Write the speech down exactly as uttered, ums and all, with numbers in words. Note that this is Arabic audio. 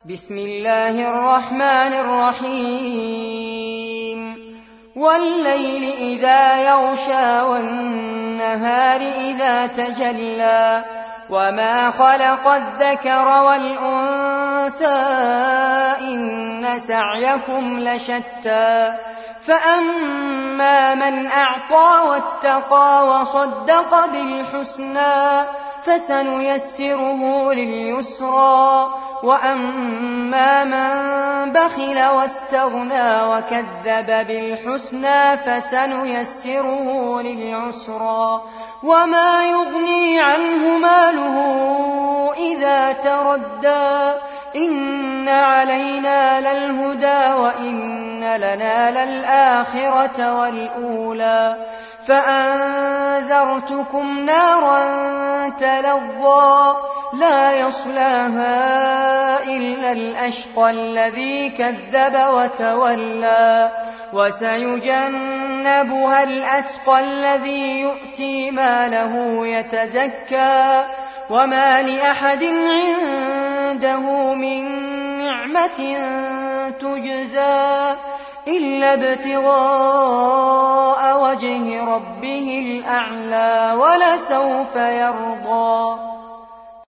بسم الله الرحمن الرحيم والليل إذا يغشى والنهار إذا تجلى وما خلق الذكر والأنثى إن سعيكم لشتى فأما من أعطى واتقى وصدق بالحسنى فسنيسره لليسرى وأما من بخل واستغنى وكذب بالحسنى فسنيسره للعسرى وما يغني عنه ماله إذا تردى إن علينا للهدى وإن لنا للآخرة والأولى فأنذرتكم نارا تلظى لا يصلاها إلا الأشقى الذي كذب وتولى وسيجنبها الأتقى الذي يؤتي ماله يتزكى وما لأحد عنده من نعمة تجزى إلا ابتغاء وجه ربه الأعلى ولسوف يرضى.